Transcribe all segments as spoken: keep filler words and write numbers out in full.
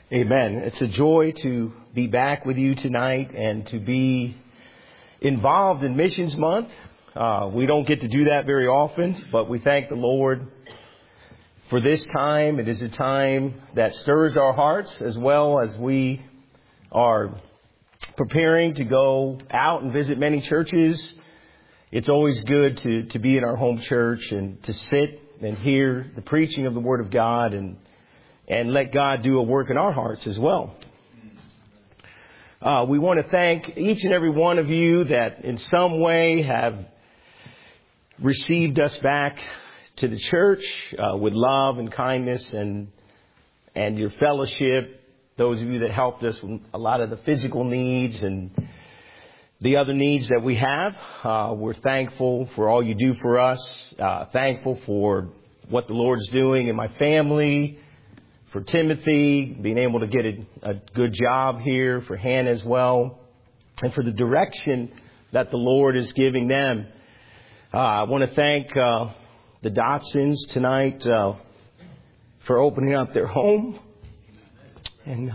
Amen. It's a joy to be back with you tonight and to be involved in Missions Month. Uh, we don't get to do that very often, but we thank the Lord for this time. It is a time that stirs our hearts as well as we are preparing to go out and visit many churches. It's always good to, to be in our home church and to sit and hear the preaching of the Word of God and and let God do a work in our hearts as well. Uh, we want to thank each and every one of you that in some way have received us back to the church uh, with love and kindness and and your fellowship. Those of you that helped us with a lot of the physical needs and the other needs that we have. Uh, we're thankful for all you do for us. Uh, thankful for what the Lord's doing in my family. For Timothy, being able to get a, a good job here, for Hannah as well, and for the direction that the Lord is giving them. Uh, I want to thank uh, the Dotsons tonight uh, for opening up their home and uh,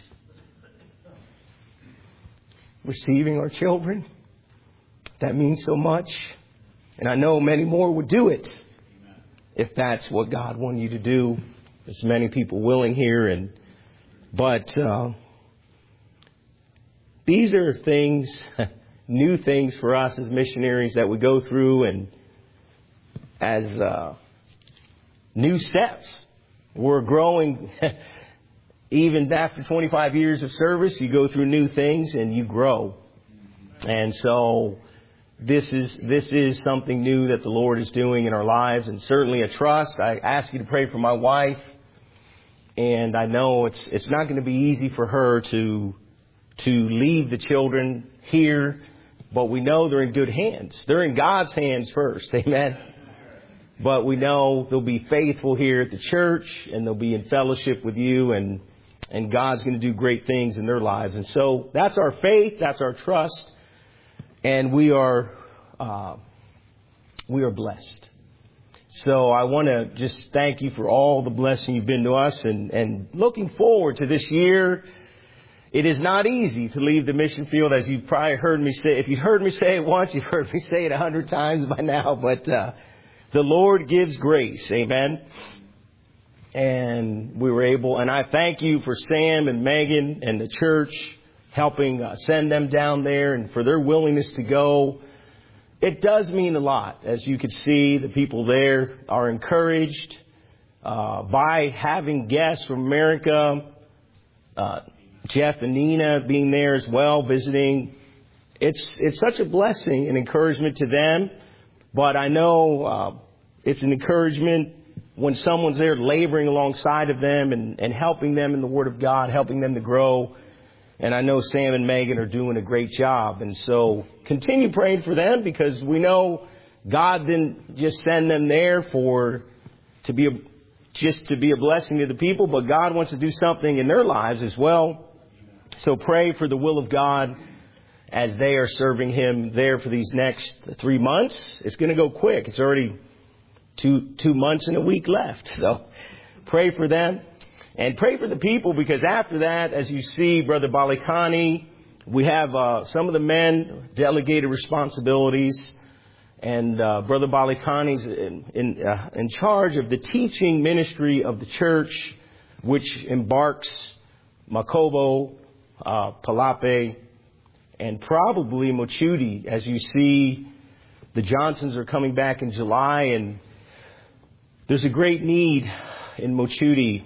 receiving our children. That means so much. And I know many more would do it if that's what God wanted you to do. There's many people willing here, and but uh, these are things, new things for us as missionaries that we go through, and as uh, new steps. We're growing. Even after twenty-five years of service, you go through new things and you grow. And so this is this is something new that the Lord is doing in our lives, and certainly a trust. I ask you to pray for my wife. And I know it's it's not going to be easy for her to to leave the children here, but we know they're in good hands. They're in God's hands first, amen. But we know they'll be faithful here at the church, and they'll be in fellowship with you, and and God's going to do great things in their lives. And so that's our faith, that's our trust, and we are uh, we are blessed. So I want to just thank you for all the blessing you've been to us, and, and looking forward to this year. It is not easy to leave the mission field, as you've probably heard me say. If you've heard me say it once, you've heard me say it a hundred times by now. But uh, the Lord gives grace, amen. And we were able, and I thank you for Sam and Megan and the church helping uh, send them down there, and for their willingness to go. It does mean a lot. As you can see, the people there are encouraged uh, by having guests from America. Uh, Jeff and Nina being there as well, visiting. It's it's such a blessing and encouragement to them. But I know uh, it's an encouragement when someone's there laboring alongside of them and, and helping them in the Word of God, helping them to grow. And I know Sam and Megan are doing a great job. And so continue praying for them, because we know God didn't just send them there for to be a, just to be a blessing to the people, but God wants to do something in their lives as well. So pray for the will of God as they are serving Him there for these next three months. It's going to go quick. It's already two two months and a week left. So pray for them. And pray for the people, because after that, as you see, Brother Balikani, we have uh, some of the men delegated responsibilities. And uh, Brother Balikani's in, in, uh, in charge of the teaching ministry of the church, which embarks Makobo, uh, Palape, and probably Mochudi. As you see, the Johnsons are coming back in July, and there's a great need in Mochudi.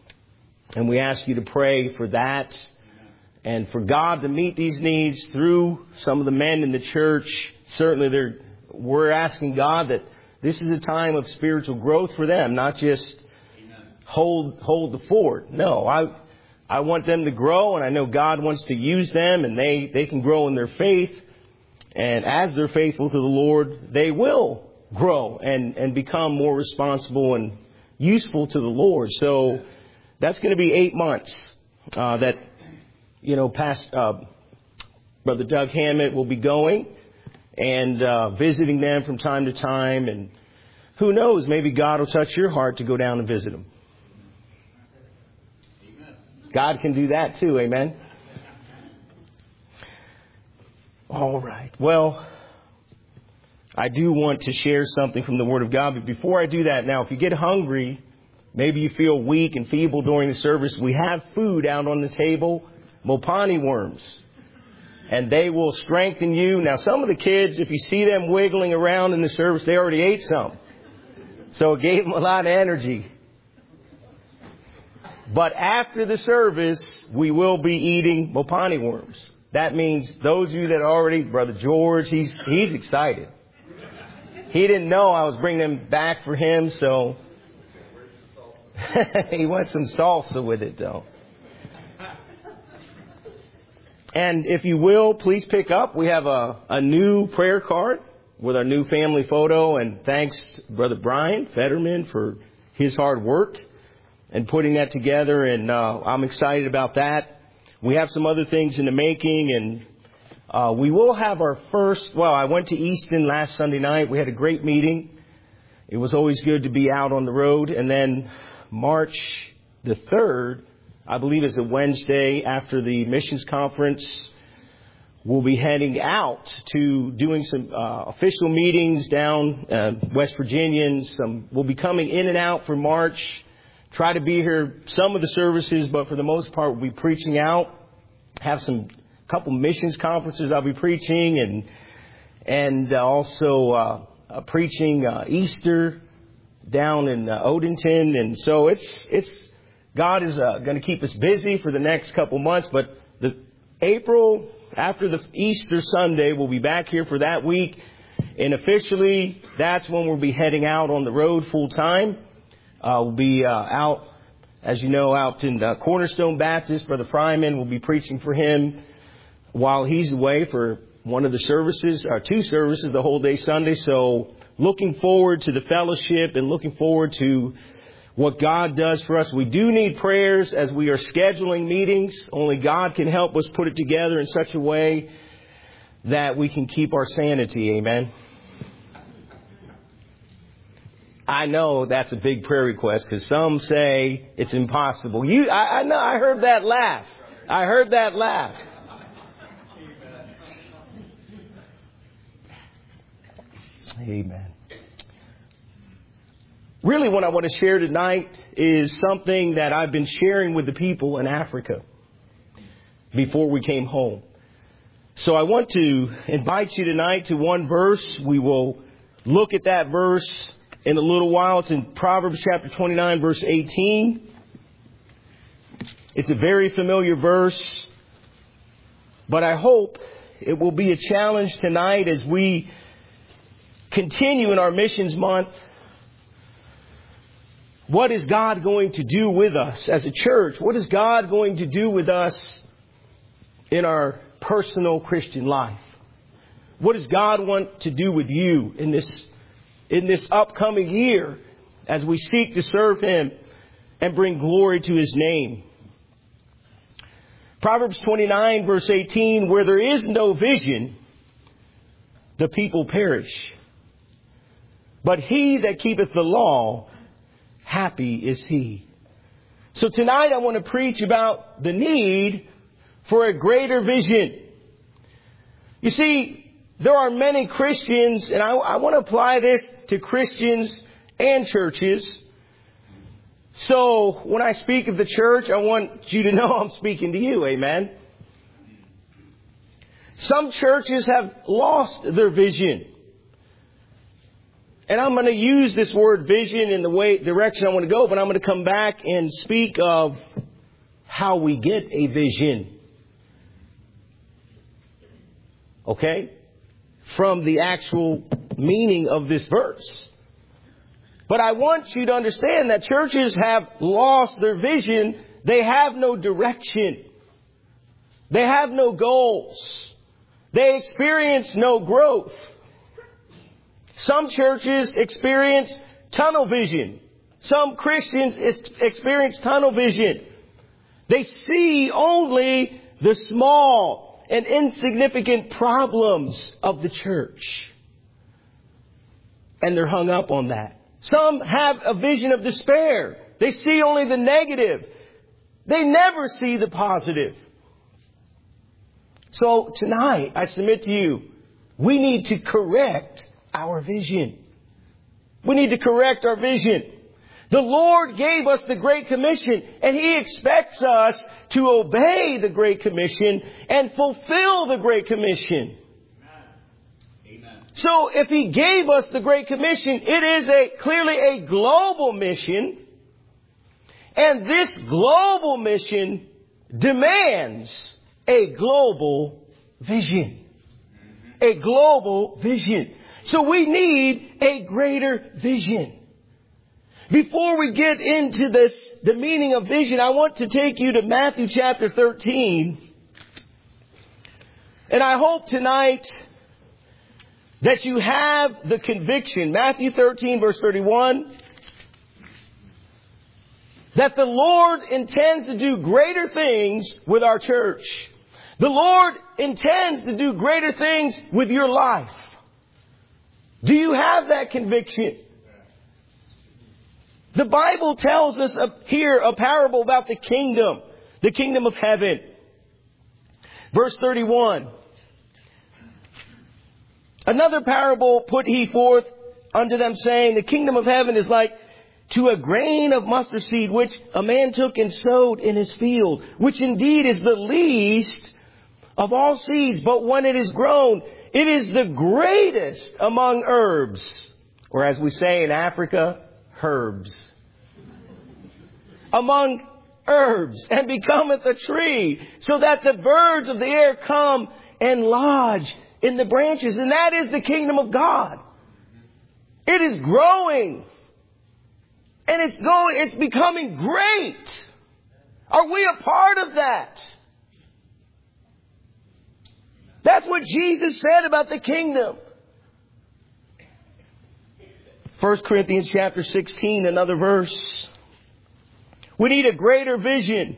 And we ask you to pray for that and for God to meet these needs through some of the men in the church. Certainly, they're, we're asking God that this is a time of spiritual growth for them, not just hold hold the fort. No, I I want them to grow, and I know God wants to use them, and they, they can grow in their faith. And as they're faithful to the Lord, they will grow and, and become more responsible and useful to the Lord. So that's going to be eight months uh, that, you know, past uh, Brother Doug Hammett will be going and uh, visiting them from time to time. And who knows, maybe God will touch your heart to go down and visit them. God can do that too. Amen. All right. Well, I do want to share something from the Word of God. But before I do that, now, if you get hungry, maybe you feel weak and feeble during the service, we have food out on the table, Mopani worms. And they will strengthen you. Now, some of the kids, if you see them wiggling around in the service, they already ate some. So it gave them a lot of energy. But after the service, we will be eating Mopani worms. That means those of you that already, Brother George, he's he's excited. He didn't know I was bringing them back for him, so he wants some salsa with it, though. And if you will, please pick up. We have a, a new prayer card with our new family photo. And thanks, Brother Brian Fetterman, for his hard work and putting that together. And uh, I'm excited about that. We have some other things in the making. And uh, we will have our first, well, I went to Easton last Sunday night. We had a great meeting. It was always good to be out on the road. And then March the third, I believe is a Wednesday after the missions conference, we'll be heading out to doing some uh, official meetings down uh, West Virginia. And some, we'll be coming in and out for March. Try to be here some of the services, but for the most part, we'll be preaching out. Have some couple missions conferences I'll be preaching, and and uh, also uh, uh, preaching uh, Easter down in uh, Odenton. And so it's it's. God is uh, going to keep us busy for the next couple months, but the April, after the Easter Sunday, we'll be back here for that week. And officially, that's when we'll be heading out on the road full time. Uh, we'll be uh, out, as you know, out in uh, Cornerstone Baptist. Brother Fryman will be preaching for him while he's away for one of the services, or two services, the whole day Sunday. So looking forward to the fellowship and looking forward to what God does for us. We do need prayers as we are scheduling meetings. Only God can help us put it together in such a way that we can keep our sanity. Amen. I know that's a big prayer request because some say it's impossible. You, I, I know. I heard that laugh. I heard that laugh. Amen. Really, what I want to share tonight is something that I've been sharing with the people in Africa before we came home. So I want to invite you tonight to one verse. We will look at that verse in a little while. It's in Proverbs chapter twenty-nine, verse eighteen. It's a very familiar verse, but I hope it will be a challenge tonight as we continue in our missions month. What is God going to do with us as a church? What is God going to do with us in our personal Christian life? What does God want to do with you in this, in this upcoming year as we seek to serve Him and bring glory to His name? Proverbs twenty-nine, verse eighteen, where there is no vision, the people perish. But he that keepeth the law, happy is he. So tonight I want to preach about the need for a greater vision. You see, there are many Christians, and I, I want to apply this to Christians and churches. So when I speak of the church, I want you to know I'm speaking to you. Amen. Some churches have lost their vision. And I'm going to use this word vision in the way direction I want to go, but I'm going to come back and speak of how we get a vision. Okay? From the actual meaning of this verse. But I want you to understand that churches have lost their vision. They have no direction. They have no goals. They experience no growth. Some churches experience tunnel vision. Some Christians experience tunnel vision. They see only the small and insignificant problems of the church. And they're hung up on that. Some have a vision of despair. They see only the negative. They never see the positive. So tonight, I submit to you, we need to correct our vision. We need to correct our vision. The Lord gave us the Great Commission, and He expects us to obey the Great Commission and fulfill the Great Commission. Amen. So if He gave us the Great Commission, it is a clearly a global mission. And this global mission demands a global vision. A global vision. So we need a greater vision. Before we get into this, the meaning of vision, I want to take you to Matthew chapter thirteen. And I hope tonight that you have the conviction, Matthew thirteen verse thirty-one, that the Lord intends to do greater things with our church. The Lord intends to do greater things with your life. Do you have that conviction? The Bible tells us here a parable about the kingdom, the kingdom of heaven. Verse thirty-one. Another parable put he forth unto them, saying, the kingdom of heaven is like to a grain of mustard seed, which a man took and sowed in his field, which indeed is the least of all seeds. But when it is grown, it is the greatest among herbs. Or as we say in Africa, herbs. Among herbs, and becometh a tree, so that the birds of the air come and lodge in the branches. And that is the kingdom of God. It is growing. And it's going, it's becoming great. Are we a part of that? That's what Jesus said about the kingdom. First Corinthians chapter sixteen, another verse. We need a greater vision.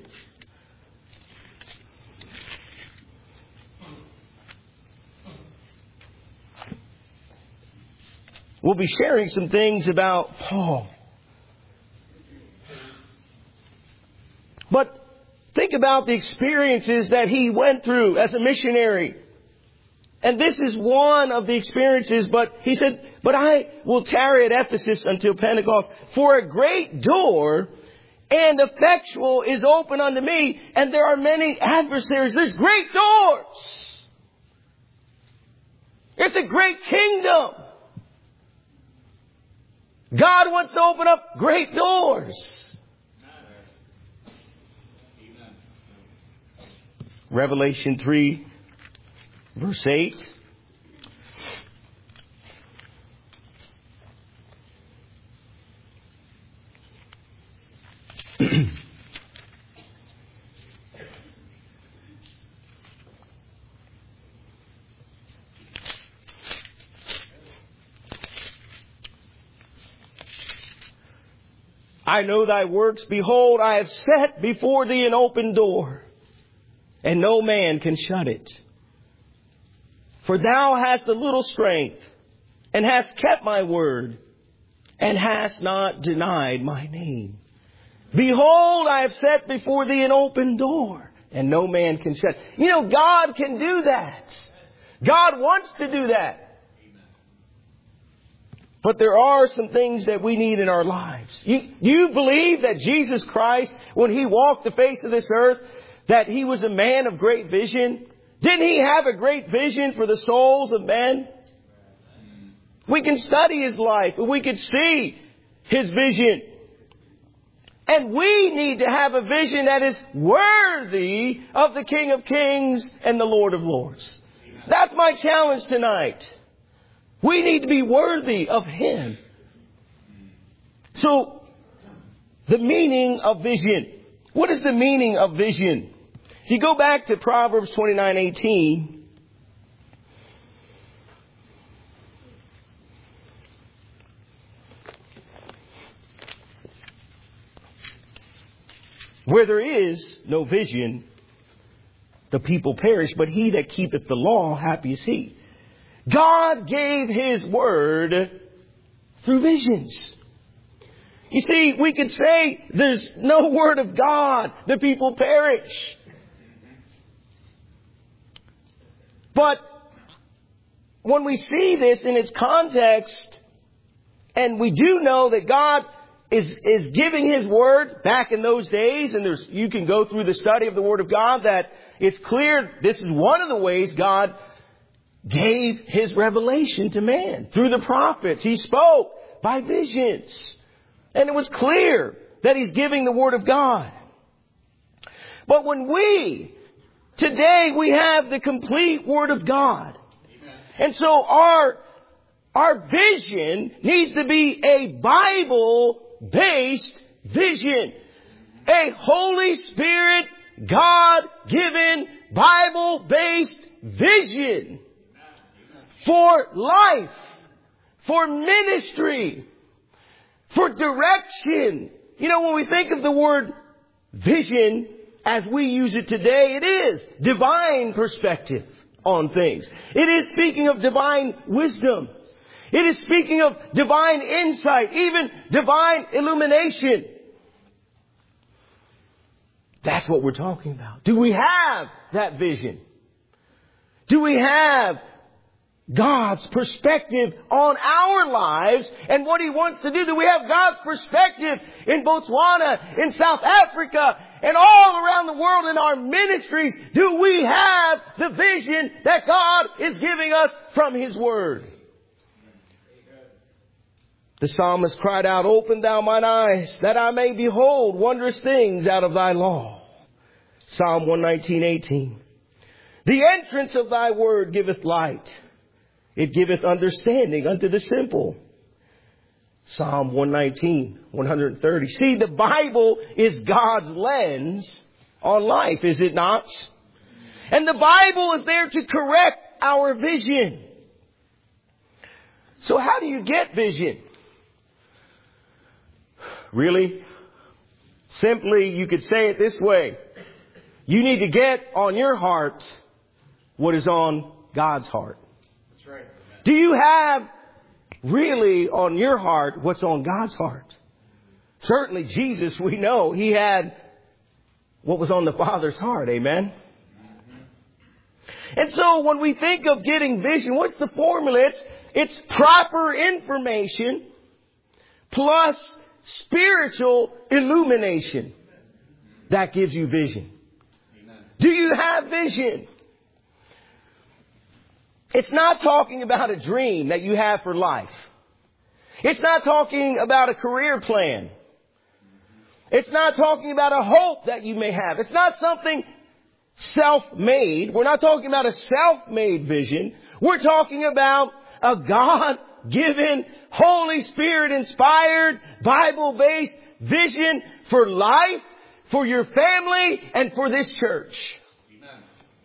We'll be sharing some things about Paul. But think about the experiences that he went through as a missionary. And this is one of the experiences, but he said, but I will tarry at Ephesus until Pentecost, for a great door and effectual is open unto me, and there are many adversaries. There's great doors. It's a great kingdom. God wants to open up great doors. Revelation three, verse eight. I know thy works. Behold, I have set before thee an open door, and no man can shut it. For thou hast a little strength, and hast kept my word, and hast not denied my name. Behold, I have set before thee an open door, and no man can shut. You know, God can do that. God wants to do that. But there are some things that we need in our lives. You, do you believe that Jesus Christ, when He walked the face of this earth, that He was a man of great vision? Didn't He have a great vision for the souls of men? We can study His life, and we can see His vision. And we need to have a vision that is worthy of the King of Kings and the Lord of Lords. That's my challenge tonight. We need to be worthy of Him. So, the meaning of vision. What is the meaning of vision? If you go back to Proverbs twenty-nine eighteen, where there is no vision, the people perish, but he that keepeth the law, happy is he. God gave His word through visions. You see, we could say there's no word of God. The people perish. But when we see this in its context, and we do know that God is, is giving His word back in those days, and there's, you can go through the study of the Word of God, that it's clear this is one of the ways God gave His revelation to man. Through the prophets, He spoke by visions. And it was clear that He's giving the Word of God. But when we, today we have the complete Word of God. Amen. And so our, our vision needs to be a Bible-based vision. A Holy Spirit, God-given, Bible-based vision. For life. For ministry. For direction. You know, when we think of the word vision as we use it today, it is divine perspective on things. It is speaking of divine wisdom. It is speaking of divine insight, even divine illumination. That's what we're talking about. Do we have that vision? Do we have God's perspective on our lives and what He wants to do? Do we have God's perspective in Botswana, in South Africa, and all around the world in our ministries? Do we have the vision that God is giving us from His Word? The psalmist cried out, "Open thou mine eyes, that I may behold wondrous things out of thy law." Psalm one nineteen, eighteen. The entrance of thy word giveth light. It giveth understanding unto the simple. Psalm one nineteen, one thirty. See, the Bible is God's lens on life, is it not? And the Bible is there to correct our vision. So how do you get vision? Really? Simply, you could say it this way. You need to get on your heart what is on God's heart. That's right. Do you have really on your heart what's on God's heart? Certainly Jesus, we know, He had what was on the Father's heart. Amen. And so when we think of getting vision, what's the formula? It's, it's proper information plus spiritual illumination. That gives you vision. Do you have vision? It's not talking about a dream that you have for life. It's not talking about a career plan. It's not talking about a hope that you may have. It's not something self-made. We're not talking about a self-made vision. We're talking about a God-given, Holy Spirit-inspired, Bible-based vision for life, for your family, and for this church. Amen.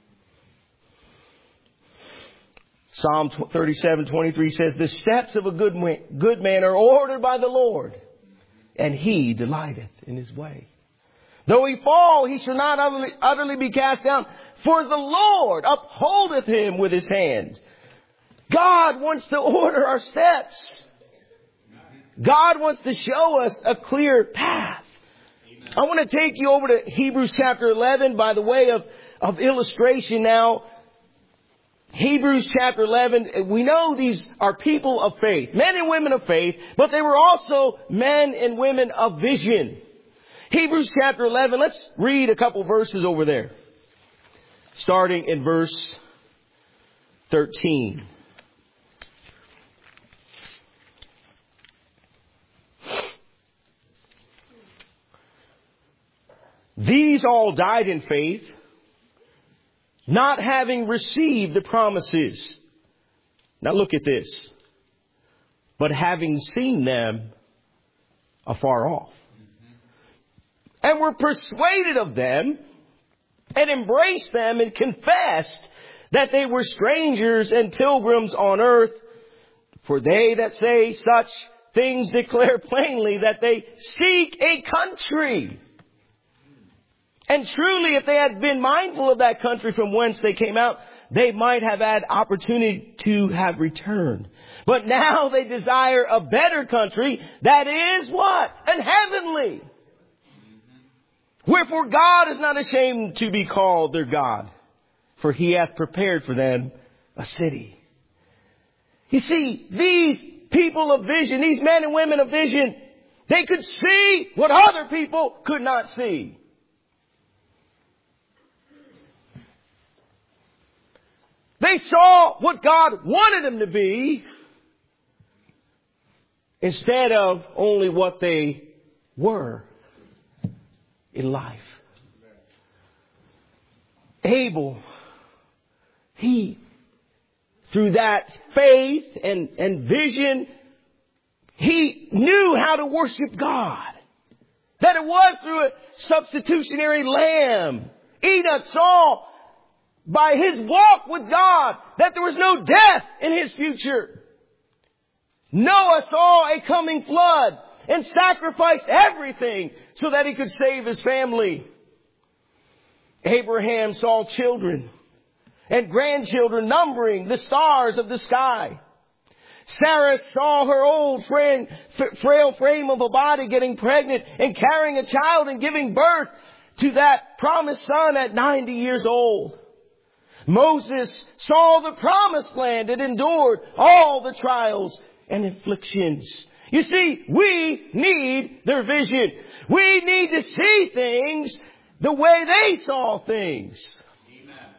Psalm thirty-seven, twenty-three says, the steps of a good man, good man are ordered by the Lord, and He delighteth in His way. Though he fall, he shall not utterly, utterly be cast down, for the Lord upholdeth him with His hand. God wants to order our steps. God wants to show us a clear path. I want to take you over to Hebrews chapter eleven by the way of, of illustration now. Hebrews chapter eleven, we know these are people of faith, men and women of faith, but they were also men and women of vision. Hebrews chapter eleven, let's read a couple verses over there. Starting in verse thirteen. These all died in faith, not having received the promises. Now look at this. But having seen them afar off, and were persuaded of them, and embraced them, and confessed that they were strangers and pilgrims on earth. For they that say such things declare plainly that they seek a country. And truly, if they had been mindful of that country from whence they came out, they might have had opportunity to have returned. But now they desire a better country that is what? An heavenly. Wherefore God is not ashamed to be called their God, for he hath prepared for them a city. You see, these people of vision, these men and women of vision, they could see what other people could not see. They saw what God wanted them to be instead of only what they were in life. Abel, he, through that faith and, and vision, he knew how to worship God. That it was through a substitutionary lamb. Enoch saw by his walk with God that there was no death in his future. Noah saw a coming flood and sacrificed everything so that he could save his family. Abraham saw children and grandchildren numbering the stars of the sky. Sarah saw her old friend, frail frame of a body getting pregnant and carrying a child and giving birth to that promised son at ninety years old. Moses saw the promised land and endured all the trials and afflictions. You see, we need their vision. We need to see things the way they saw things. Amen.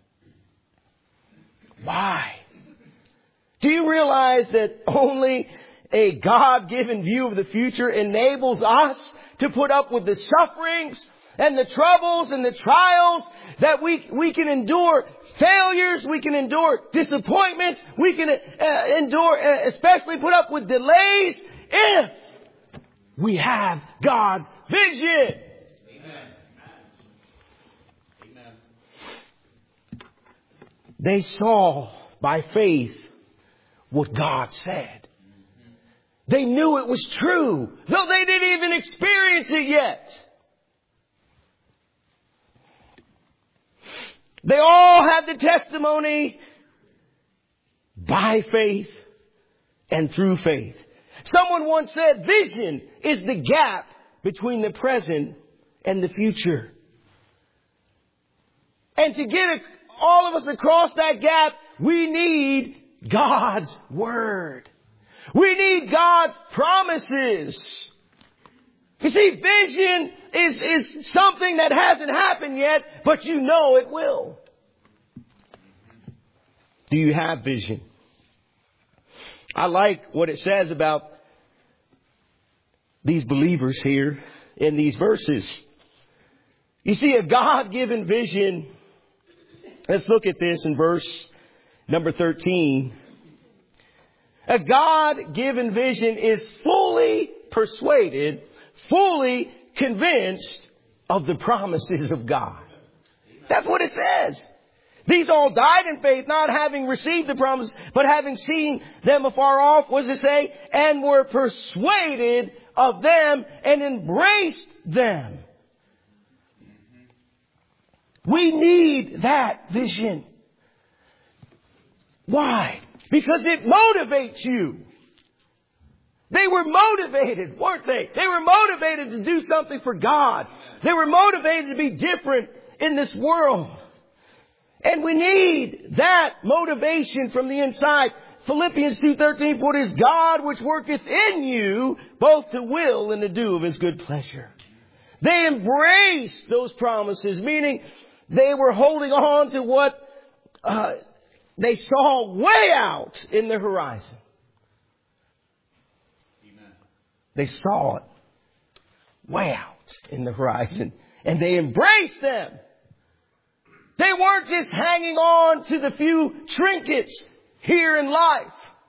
Why? Do you realize that only a God-given view of the future enables us to put up with the sufferings and the troubles and the trials that we, we can endure? Failures, we can endure disappointments, we can uh, endure, uh, especially put up with delays if we have God's vision. Amen. Amen. They saw by faith what God said. They knew it was true, though they didn't even experience it yet. They all had the testimony by faith and through faith. Someone once said, vision is the gap between the present and the future. And to get all of us across that gap, we need God's Word. We need God's promises. You see, vision is, is something that hasn't happened yet, but you know it will. Do you have vision? I like what it says about these believers here in these verses. You see, a God-given vision. Let's look at this in verse number thirteen. A God-given vision is fully persuaded, fully convinced of the promises of God. That's what it says. These all died in faith, not having received the promises, but having seen them afar off, what does it say? And were persuaded of them and embraced them. We need that vision. Why? Because it motivates you. They were motivated, weren't they? They were motivated to do something for God. They were motivated to be different in this world. And we need that motivation from the inside. Philippians two thirteen, for it is God which worketh in you both to will and to do of His good pleasure. They embraced those promises, meaning they were holding on to what uh, they saw way out in the horizon. Amen. They saw it way out in the horizon, and they embraced them. They weren't just hanging on to the few trinkets here in life.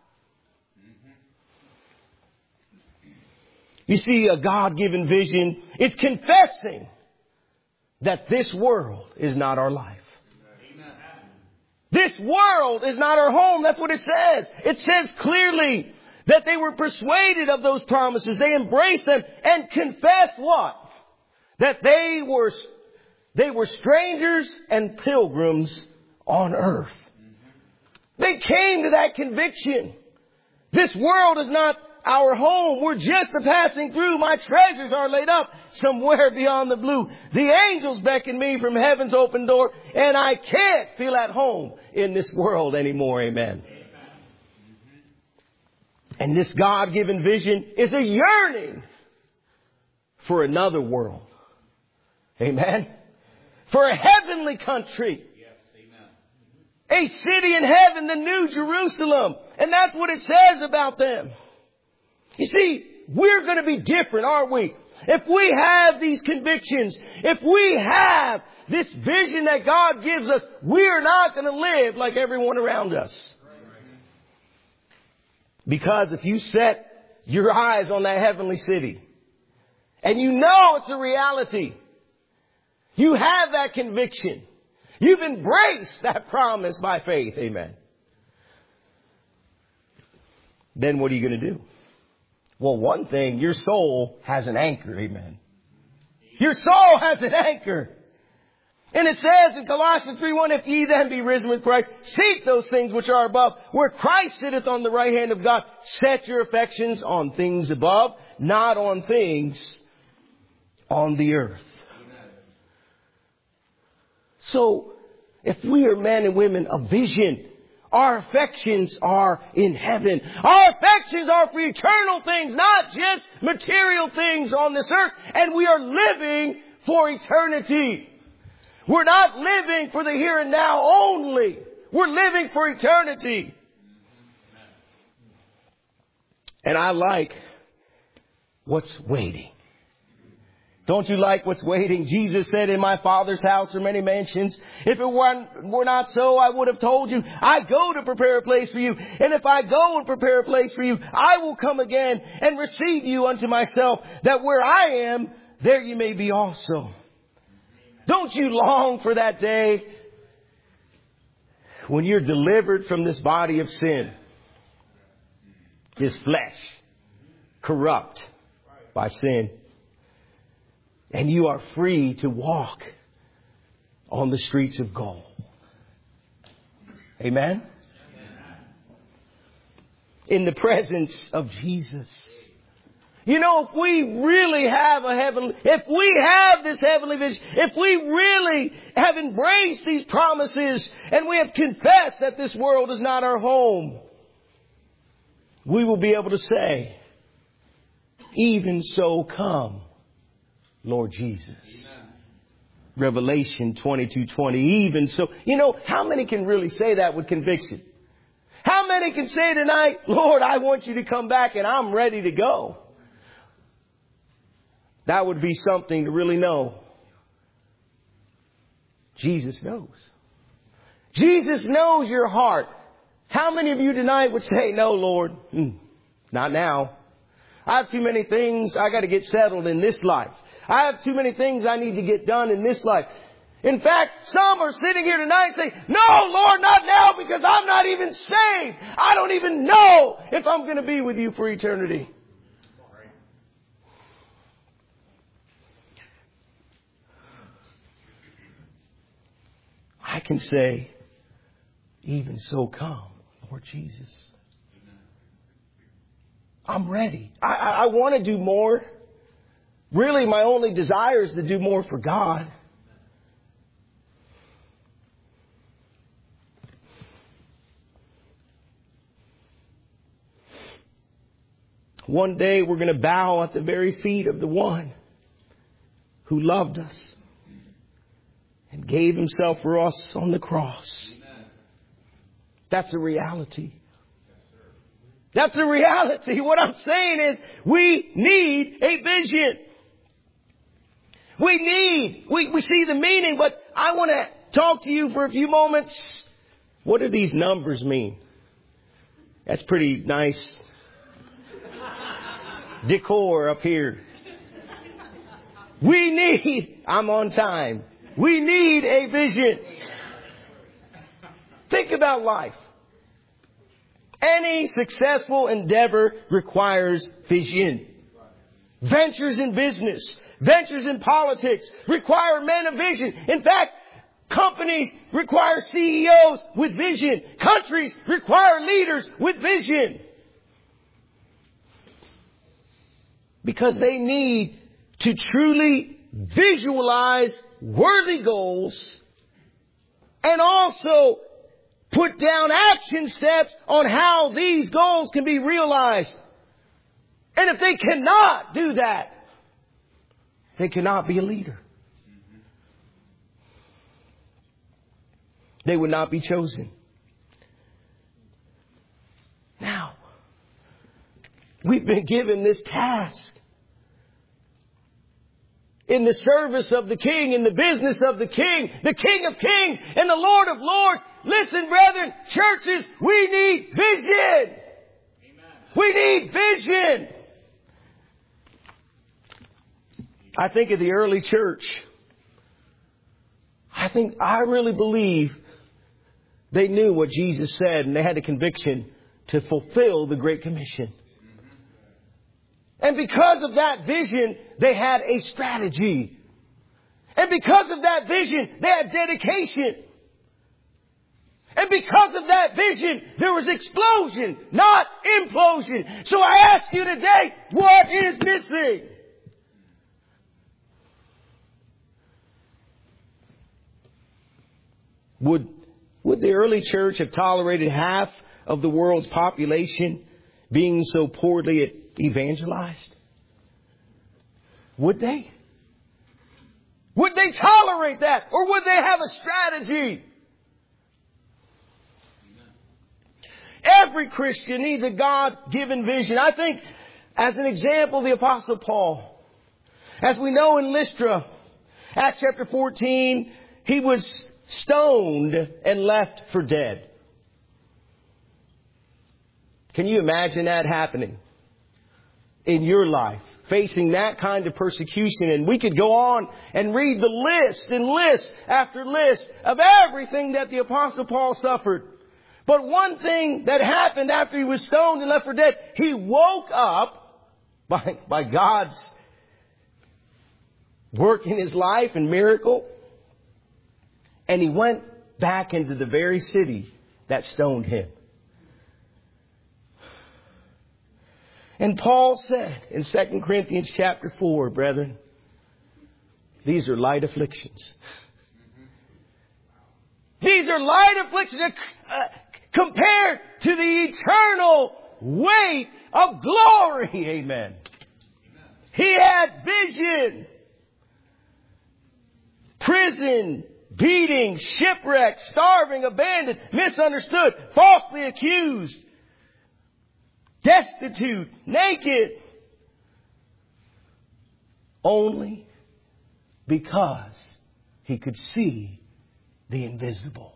You see, a God-given vision is confessing that this world is not our life. Amen. This world is not our home. That's what it says. It says clearly that they were persuaded of those promises. They embraced them and confessed what? That they were, they were strangers and pilgrims on earth. They came to that conviction. This world is not our home. We're just a passing through. My treasures are laid up somewhere beyond the blue. The angels beckon me from heaven's open door, and I can't feel at home in this world anymore. Amen. And this God-given vision is a yearning for another world. Amen. For a heavenly country. A city in heaven, the New Jerusalem. And that's what it says about them. You see, we're going to be different, aren't we? If we have these convictions, if we have this vision that God gives us, we're not going to live like everyone around us. Because if you set your eyes on that heavenly city, and you know it's a reality, you have that conviction, you've embraced that promise by faith, amen, then what are you going to do? Well, one thing, your soul has an anchor, amen. Your soul has an anchor. And it says in Colossians three one, if ye then be risen with Christ, seek those things which are above, where Christ sitteth on the right hand of God. Set your affections on things above, not on things on the earth. So, if we are men and women of vision, our affections are in heaven. Our affections are for eternal things, not just material things on this earth. And we are living for eternity. We're not living for the here and now only. We're living for eternity. And I like what's waiting. Don't you like what's waiting? Jesus said, in my Father's house are many mansions. If it weren't, were not so, I would have told you. I go to prepare a place for you. And if I go and prepare a place for you, I will come again and receive you unto myself, that where I am, there you may be also. Don't you long for that day when you're delivered from this body of sin, this flesh, corrupt by sin, and you are free to walk on the streets of gold. Amen? In the presence of Jesus. You know, if we really have a heavenly, if we have this heavenly vision, if we really have embraced these promises and we have confessed that this world is not our home, we will be able to say, even so come, Lord Jesus. Amen. Revelation twenty-two twenty, even so. You know, how many can really say that with conviction? How many can say tonight, Lord, I want you to come back and I'm ready to go? That would be something to really know. Jesus knows. Jesus knows your heart. How many of you tonight would say, no, Lord, mm, not now. I have too many things I got to get settled in this life. I have too many things I need to get done in this life. In fact, some are sitting here tonight saying, no, Lord, not now, because I'm not even saved. I don't even know if I'm going to be with you for eternity. I can say, even so come, Lord Jesus. I'm ready. I, I, I want to do more. Really, my only desire is to do more for God. One day we're going to bow at the very feet of the one who loved us and gave himself for us on the cross. That's a reality. That's a reality. What I'm saying is we need a vision. We need, we, we see the meaning, but I want to talk to you for a few moments. What do these numbers mean? That's pretty nice decor up here. We need, I'm on time. We need a vision. Think about life. Any successful endeavor requires vision. Ventures in business, ventures in politics require men of vision. In fact, Companies require C E Os with vision. Countries require leaders with vision. Because they need to truly visualize worthy goals and also put down action steps on how these goals can be realized. And if they cannot do that, they cannot be a leader. They would not be chosen. Now, we've been given this task. In the service of the King, in the business of the King, the King of Kings and the Lord of Lords. Listen, brethren, churches, we need vision. Amen. We need vision. I think of the early church. I think, I really believe they knew what Jesus said and they had a conviction to fulfill the Great Commission. And because of that vision, they had a strategy. And because of that vision, they had dedication. And because of that vision, there was explosion, not implosion. So I ask you today, what is missing? Would, would the early church have tolerated half of the world's population being so poorly evangelized? Would they? Would they tolerate that? Or would they have a strategy? Every Christian needs a God-given vision. I think, as an example, the Apostle Paul. As we know in Lystra, Acts chapter fourteen, he was stoned and left for dead. Can you imagine that happening in your life? Facing that kind of persecution. And we could go on and read the list and list after list of everything that the Apostle Paul suffered. But one thing that happened after he was stoned and left for dead, he woke up by, by God's work in his life and miracle. And he went back into the very city that stoned him. And Paul said in Second Corinthians chapter four, brethren, these are light afflictions. These are light afflictions uh, compared to the eternal weight of glory. Amen. He had vision. Prison, beating, shipwreck, starving, abandoned, misunderstood, falsely accused, destitute, naked. Only because he could see the invisible.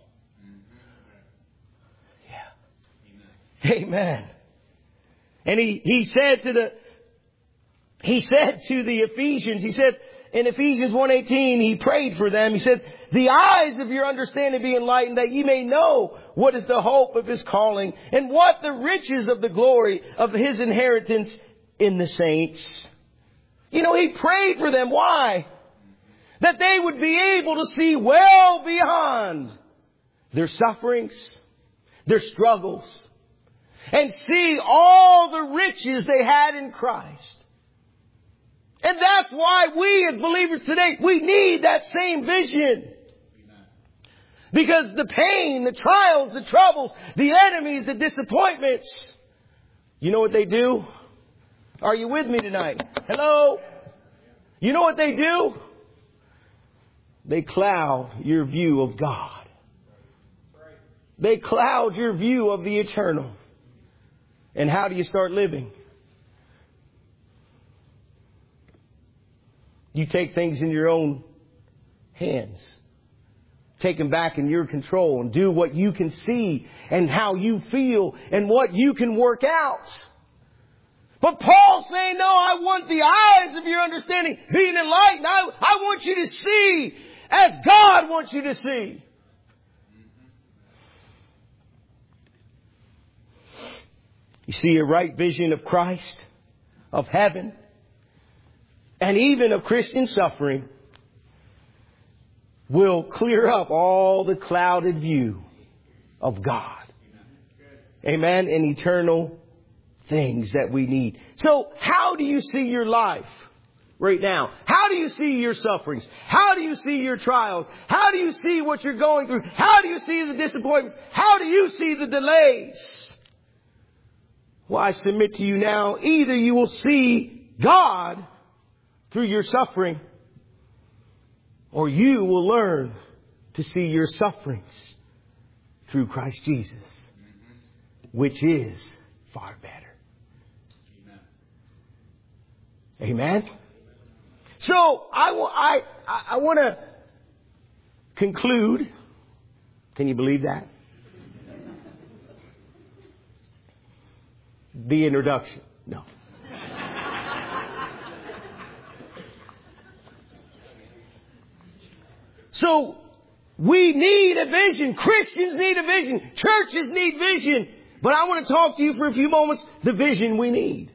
Yeah. Amen. And he, he said to the, he said to the Ephesians, he said in Ephesians one eighteen, he prayed for them. He said, the eyes of your understanding be enlightened, that ye may know what is the hope of his calling and what the riches of the glory of his inheritance in the saints. You know, he prayed for them. Why? That they would be able to see well beyond their sufferings, their struggles, and see all the riches they had in Christ. And that's why we as believers today, we need that same vision. Because the pain, the trials, the troubles, the enemies, the disappointments, you know what they do? Are you with me tonight? Hello? You know what they do? They cloud your view of God. They cloud your view of the eternal. And how do you start living? You take things in your own hands. Take them back in your control and do what you can see and how you feel and what you can work out. But Paul's saying, no, I want the eyes of your understanding being enlightened. I, I want you to see as God wants you to see. You see a right vision of Christ, of heaven, and even of Christian suffering will clear up all the clouded view of God. Amen. And eternal things that we need. So how do you see your life right now? How do you see your sufferings? How do you see your trials? How do you see what you're going through? How do you see the disappointments? How do you see the delays? Well, I submit to you now, either you will see God through your suffering, or you will learn to see your sufferings through Christ Jesus, which is far better. Amen. So I, I, I want to conclude. Can you believe that? The introduction. No. So we need a vision. Christians need a vision. Churches need vision. But I want to talk to you for a few moments. The vision we need.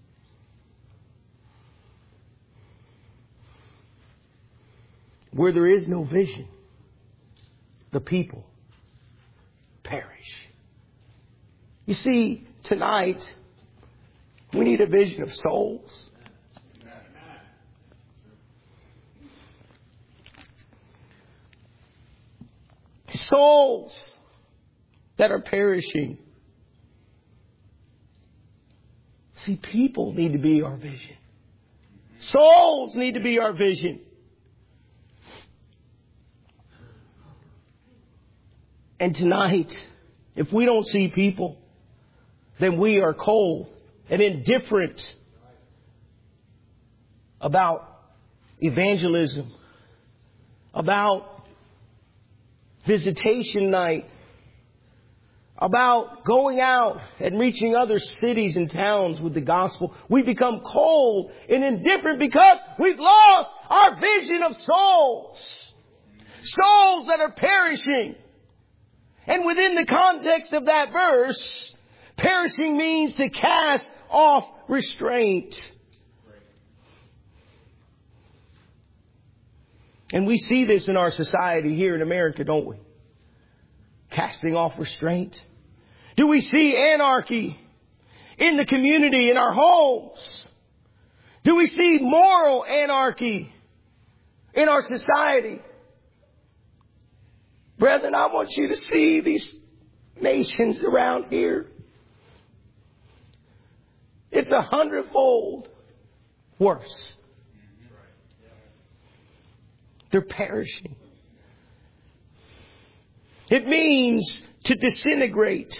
Where there is no vision, the people perish. You see, tonight, we need a vision of souls. Souls that are perishing. See, people need to be our vision. Souls need to be our vision. And tonight, if we don't see people, then we are cold and indifferent about evangelism, about visitation night, about going out and reaching other cities and towns with the gospel. We become cold and indifferent because we've lost our vision of souls. Souls that are perishing. And within the context of that verse, perishing means to cast off restraint. And we see this in our society here in America, don't we? Casting off restraint. Do we see anarchy in the community, in our homes? Do we see moral anarchy in our society? Brethren, I want you to see these nations around here. It's a hundredfold worse. They're perishing. It means to disintegrate.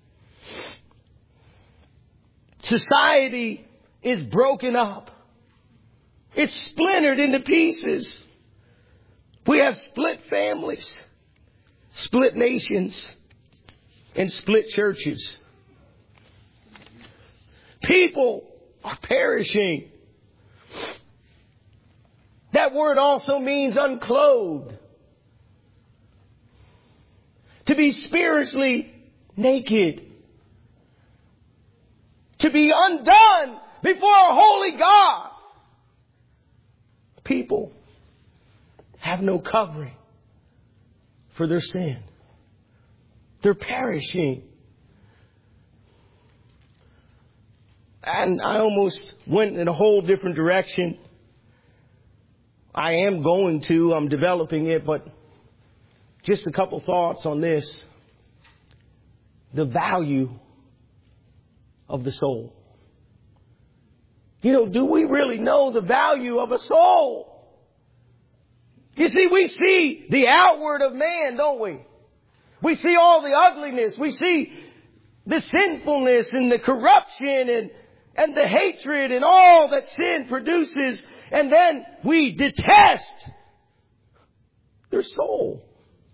Society is broken up. It's splintered into pieces. We have split families, split nations, and split churches. People are perishing. That word also means unclothed. To be spiritually naked. To be undone before a holy God. People have no covering for their sin. They're perishing. And I almost went in a whole different direction. I am going to. I'm developing it, but just a couple thoughts on this. The value of the soul. You know, do we really know the value of a soul? You see, we see the outward of man, don't we? We see all the ugliness. We see the sinfulness and the corruption and, and the hatred and all that sin produces. And then we detest their soul.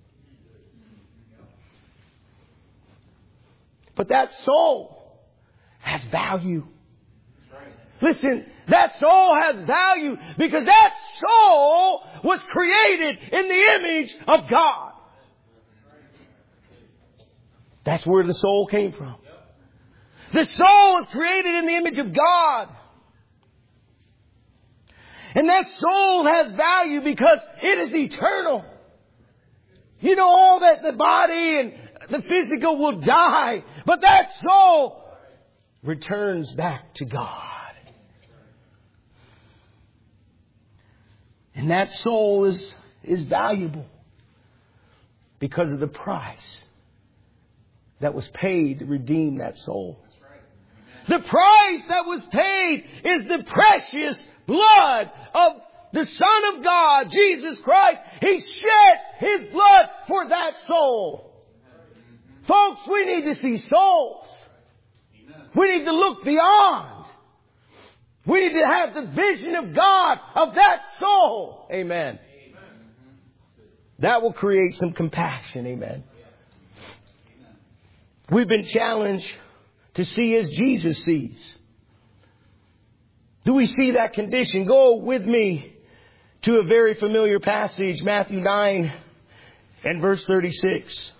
But that soul has value. Listen, that soul has value because that soul was created in the image of God. That's where the soul came from. The soul is created in the image of God. And that soul has value because it is eternal. You know, all that the body and the physical will die, but that soul returns back to God. And that soul is, is valuable because of the price that was paid to redeem that soul. The price that was paid is the precious blood of the Son of God, Jesus Christ. He shed His blood for that soul. Folks, we need to see souls. We need to look beyond. We need to have the vision of God of that soul. Amen. That will create some compassion. Amen. We've been challenged to see as Jesus sees. Do we see that condition? Go with me to a very familiar passage, Matthew nine and verse thirty-six.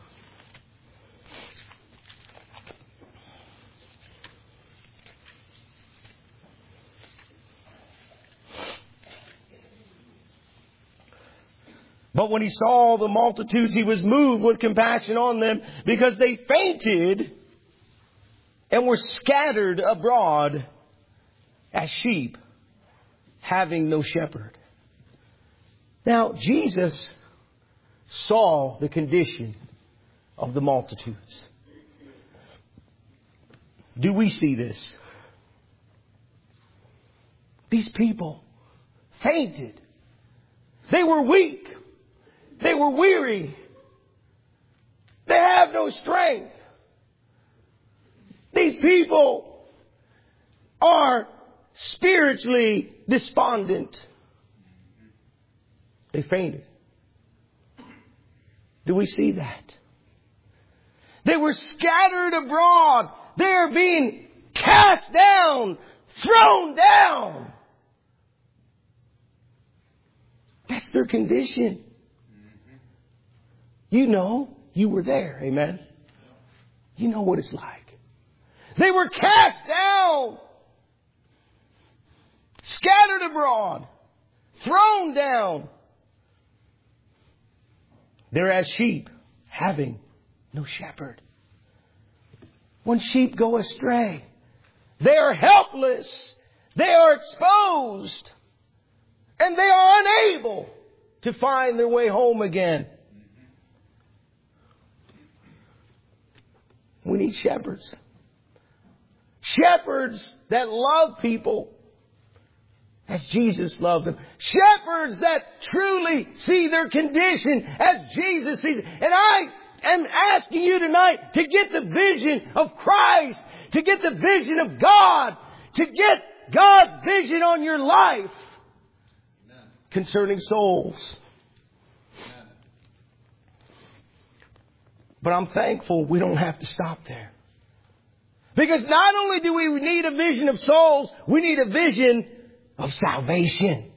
But when He saw the multitudes, He was moved with compassion on them, because they fainted and were scattered abroad as sheep, having no shepherd. Now, Jesus saw the condition of the multitudes. Do we see this? These people fainted. They were weak. They were weary. They have no strength. These people are spiritually despondent. They fainted. Do we see that? They were scattered abroad. They are being cast down, thrown down. That's their condition. You know, you were there. Amen. You know what it's like. They were cast down, scattered abroad, thrown down. They're as sheep, having no shepherd. When sheep go astray, they are helpless. They are exposed. And they are unable to find their way home again. We need shepherds. Shepherds that love people as Jesus loves them. Shepherds that truly see their condition as Jesus sees it. And I am asking you tonight to get the vision of Christ, to get the vision of God, to get God's vision on your life concerning souls. But I'm thankful we don't have to stop there. Because not only do we need a vision of souls, we need a vision of salvation.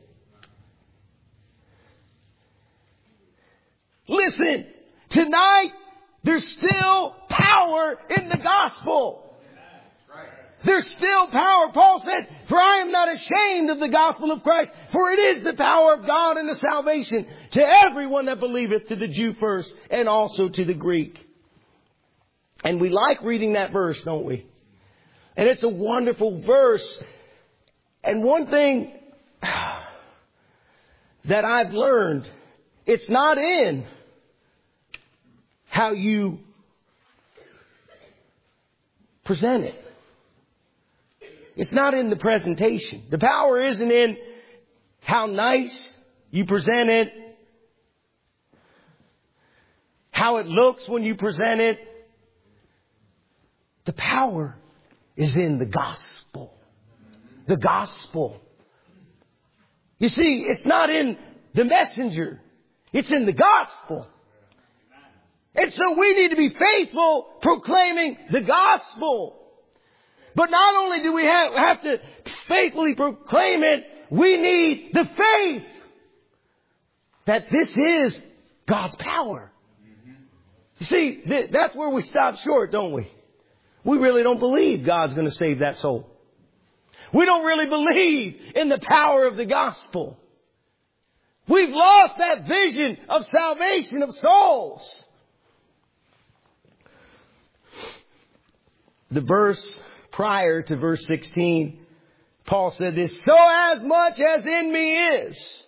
Listen, tonight there's still power in the gospel. There's still power. Paul said, for I am not ashamed of the gospel of Christ, for it is the power of God and the salvation to everyone that believeth, to the Jew first and also to the Greek. And we like reading that verse, don't we? And it's a wonderful verse. And one thing that I've learned, it's not in how you present it. It's not in the presentation. The power isn't in how nice you present it, how it looks when you present it. The power is in the gospel. The gospel. You see, it's not in the messenger. It's in the gospel. And so we need to be faithful proclaiming the gospel. But not only do we have, have to faithfully proclaim it, we need the faith that this is God's power. You see, th- that's where we stop short, don't we? We really don't believe God's going to save that soul. We don't really believe in the power of the gospel. We've lost that vision of salvation of souls. The verse prior to verse sixteen, Paul said this, so as much as in me is.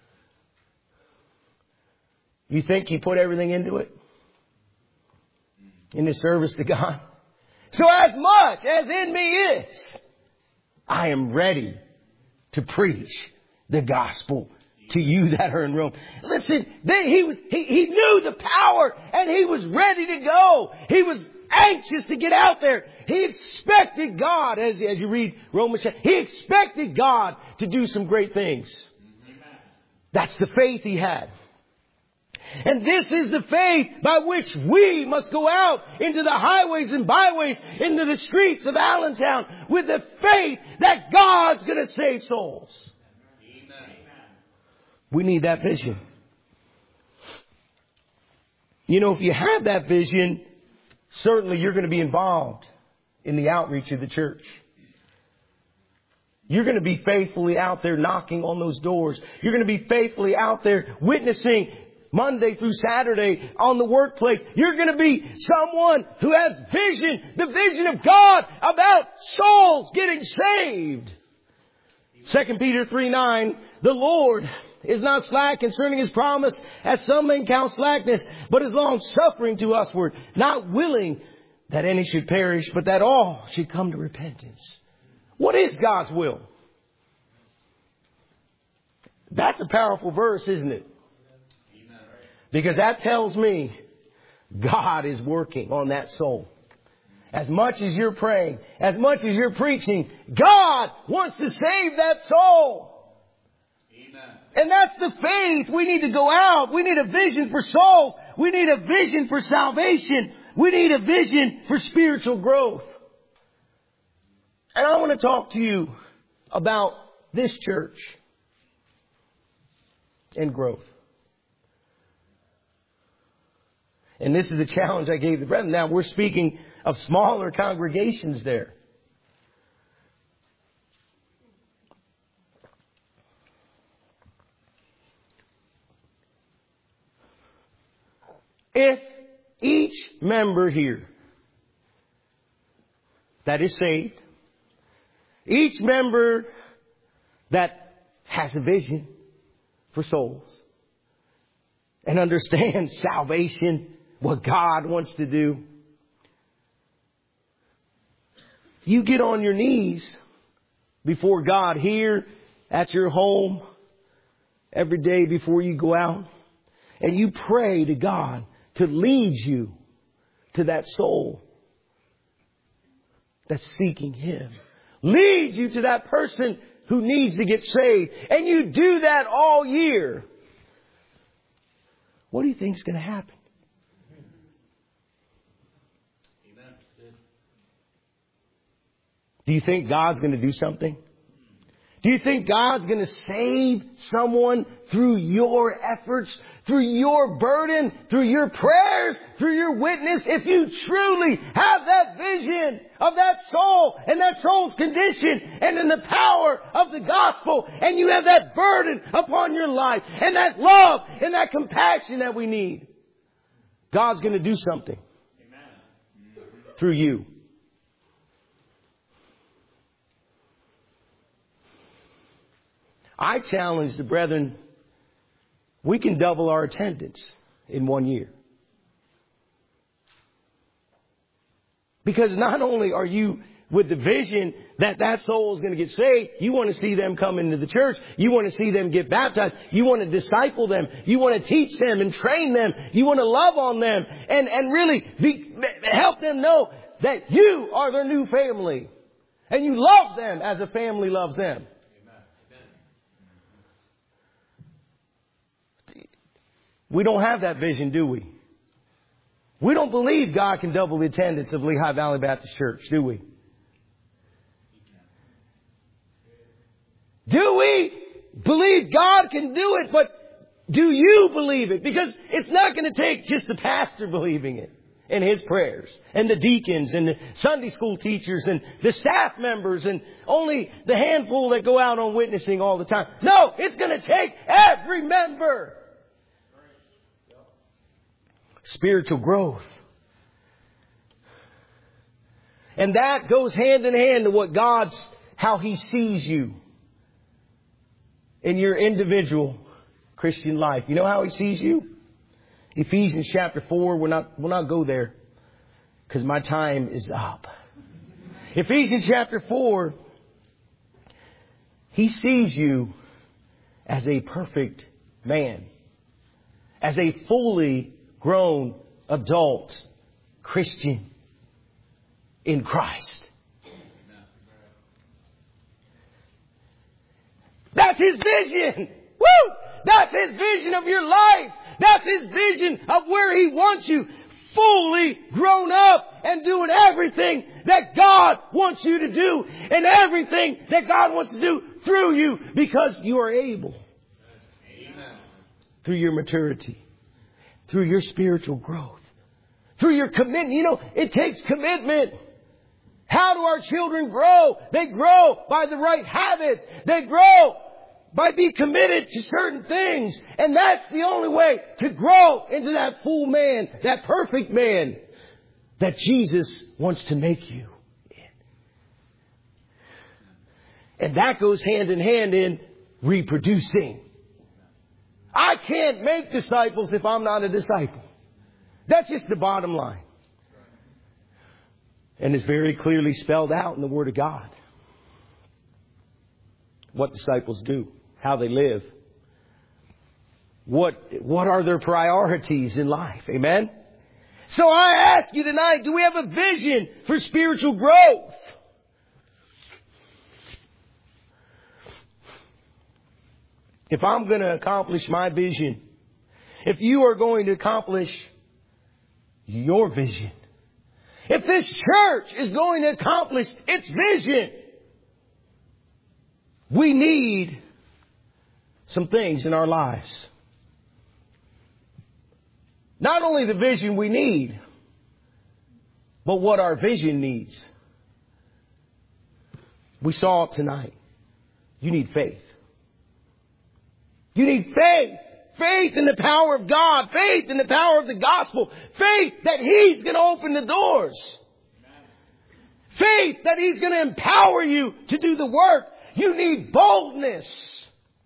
You think he put everything into it? In his service to God? So as much as in me is, I am ready to preach the gospel to you that are in Rome. Listen, they, he was, he, he knew the power and he was ready to go. He was anxious to get out there. He expected God, as, as you read Romans, he expected God to do some great things. That's the faith he had. And this is the faith by which we must go out into the highways and byways, into the streets of Allentown, with the faith that God's going to save souls. Amen. We need that vision. You know, if you have that vision, certainly you're going to be involved in the outreach of the church. You're going to be faithfully out there knocking on those doors. You're going to be faithfully out there witnessing Monday through Saturday on the workplace. You're going to be someone who has vision, the vision of God about souls getting saved. Second Peter three nine, the Lord is not slack concerning His promise, as some men count slackness, but is long suffering to usward, not willing that any should perish, but that all should come to repentance. What is God's will? That's a powerful verse, isn't it? Because that tells me God is working on that soul. As much as you're praying, as much as you're preaching, God wants to save that soul. Amen. And that's the faith. We need to go out. We need a vision for souls. We need a vision for salvation. We need a vision for spiritual growth. And I want to talk to you about this church and growth. And this is the challenge I gave the brethren. Now we're speaking of smaller congregations there. If each member here that is saved, each member that has a vision for souls and understands salvation, what God wants to do, you get on your knees before God here at your home every day before you go out, and you pray to God to lead you to that soul that's seeking Him. Lead you to that person who needs to get saved. And you do that all year. What do you think is going to happen? Do you think God's going to do something? Do you think God's going to save someone through your efforts, through your burden, through your prayers, through your witness? If you truly have that vision of that soul and that soul's condition and in the power of the gospel, and you have that burden upon your life and that love and that compassion that we need, God's going to do something. Amen. Through you. I challenge the brethren, we can double our attendance in one year. Because not only are you with the vision that that soul is going to get saved, you want to see them come into the church. You want to see them get baptized. You want to disciple them. You want to teach them and train them. You want to love on them and, and really be, help them know that you are their new family. And you love them as a family loves them. We don't have that vision, do we? We don't believe God can double the attendance of Lehigh Valley Baptist Church, do we? Do we believe God can do it, but do you believe it? Because it's not going to take just the pastor believing it. in His prayers. And the deacons and the Sunday school teachers and the staff members and only the handful that go out on witnessing all the time. No, it's going to take every member. Spiritual growth. And that goes hand in hand to what God's, how He sees you in your individual Christian life. You know how He sees you? Ephesians chapter four, we're not, we'll not go there because my time is up. Ephesians chapter four, He sees you as a perfect man, as a fully grown adult Christian in Christ. That's His vision. Woo! That's His vision of your life. That's His vision of where He wants you, fully grown up and doing everything that God wants you to do and everything that God wants to do through you because you are able. Amen. Through your maturity, through your spiritual growth, through your commitment. You know, it takes commitment. How do our children grow? They grow by the right habits. They grow by being committed to certain things. And that's the only way to grow into that full man, that perfect man that Jesus wants to make you in. And that goes hand in hand in reproducing. I can't make disciples if I'm not a disciple. That's just the bottom line. And it's very clearly spelled out in the Word of God. What disciples do, how they live. What, what are their priorities in life? Amen? So I ask you tonight, do we have a vision for spiritual growth? If I'm going to accomplish my vision, if you are going to accomplish your vision, if this church is going to accomplish its vision, we need some things in our lives. Not only the vision we need, but what our vision needs. We saw it tonight. You need faith. You need faith. Faith in the power of God. Faith in the power of the gospel. Faith that He's going to open the doors. Amen. Faith that He's going to empower you to do the work. You need boldness.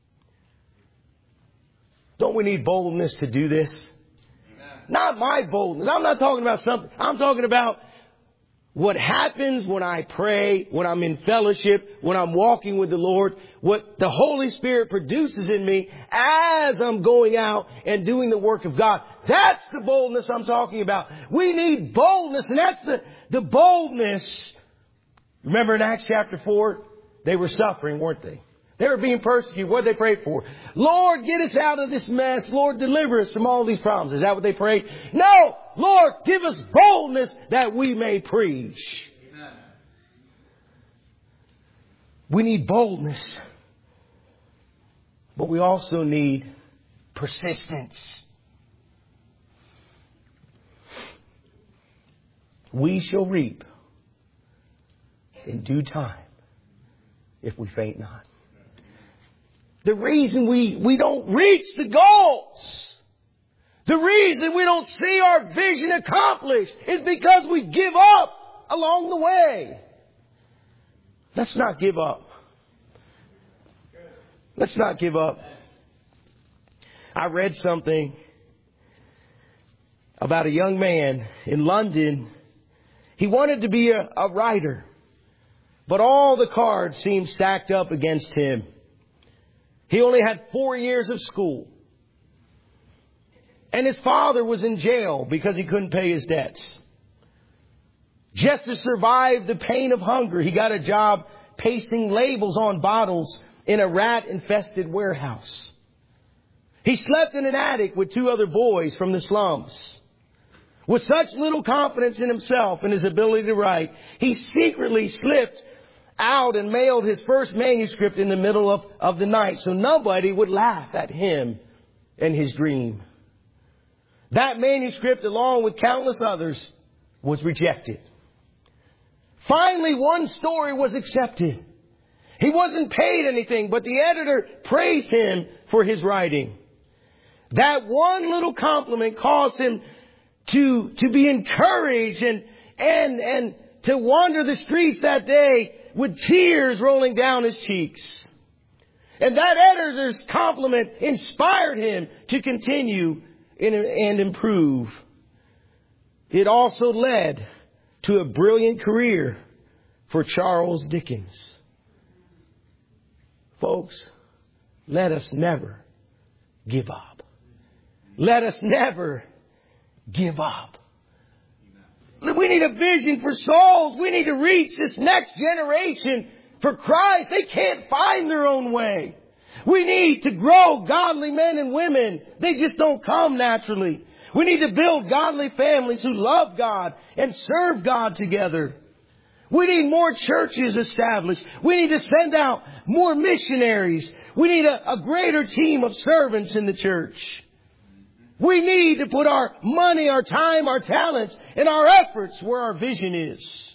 Don't we need boldness to do this? Amen. Not my boldness. I'm not talking about something. I'm talking about what happens when I pray, when I'm in fellowship, when I'm walking with the Lord, what the Holy Spirit produces in me as I'm going out and doing the work of God. That's the boldness I'm talking about. We need boldness, and that's the, the boldness. Remember in Acts chapter four, they were suffering, weren't they? They were being persecuted. What did they pray for? Lord, get us out of this mess. Lord, deliver us from all these problems. Is that what they prayed? No! Lord, give us boldness that we may preach. Amen. We need boldness. But we also need persistence. We shall reap in due time if we faint not. The reason we, we don't reach the goals, the reason we don't see our vision accomplished is because we give up along the way. Let's not give up. Let's not give up. I read something about a young man in London. He wanted to be a, a writer, but all the cards seemed stacked up against him. He only had four years of school. And his father was in jail because he couldn't pay his debts. Just to survive the pain of hunger, he got a job pasting labels on bottles in a rat-infested warehouse. He slept in an attic with two other boys from the slums. With such little confidence in himself and his ability to write, he secretly slipped out and mailed his first manuscript in the middle of, of the night so nobody would laugh at him and his dream. That manuscript, along with countless others, was rejected. Finally, one story was accepted. He wasn't paid anything, but the editor praised him for his writing. That one little compliment caused him to, to be encouraged and, and, and to wander the streets that day with tears rolling down his cheeks. And that editor's compliment inspired him to continue and improve. It also led to a brilliant career for Charles Dickens. Folks, let us never give up. Let us never give up. We need a vision for souls. We need to reach this next generation for Christ. They can't find their own way. We need to grow godly men and women. They just don't come naturally. We need to build godly families who love God and serve God together. We need more churches established. We need to send out more missionaries. We need a, a greater team of servants in the church. We need to put our money, our time, our talents, and our efforts where our vision is.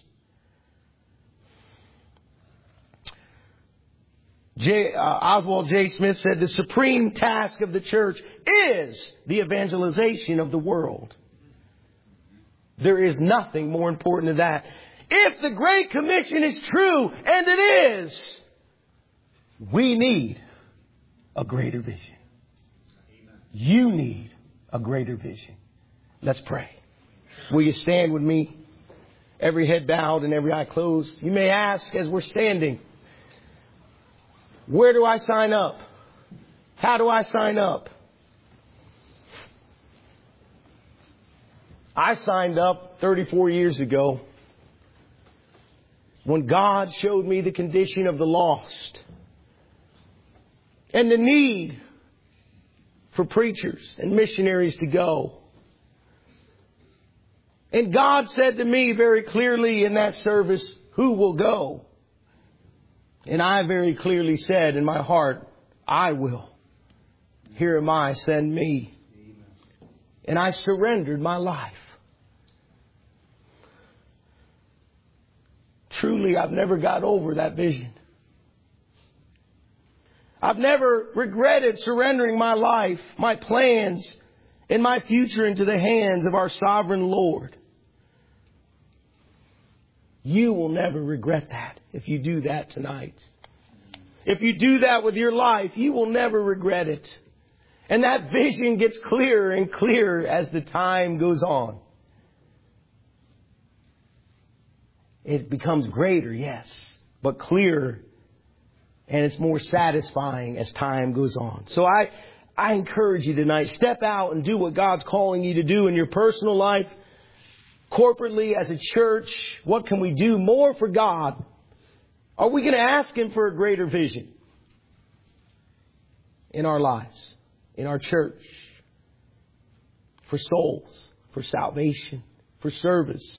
J, uh, Oswald J. Smith said the supreme task of the church is the evangelization of the world. There is nothing more important than that. If the Great Commission is true, and it is, we need a greater vision. You need a greater vision. Let's pray. Will you stand with me? Every head bowed and every eye closed. You may ask as we're standing, where do I sign up? How do I sign up? I signed up thirty-four years ago when God showed me the condition of the lost and the need for preachers and missionaries to go. And God said to me very clearly in that service, who will go? And I very clearly said in my heart, I will. Here am I, send me. And I surrendered my life. Truly, I've never got over that vision. I've never regretted surrendering my life, my plans, and my future into the hands of our sovereign Lord. You will never regret that if you do that tonight. If you do that with your life, you will never regret it. And that vision gets clearer and clearer as the time goes on. It becomes greater, yes, but clearer. And it's more satisfying as time goes on. So I, I encourage you tonight, step out and do what God's calling you to do in your personal life. Corporately, as a church, what can we do more for God? Are we going to ask Him for a greater vision in our lives, in our church, for souls, for salvation, for service?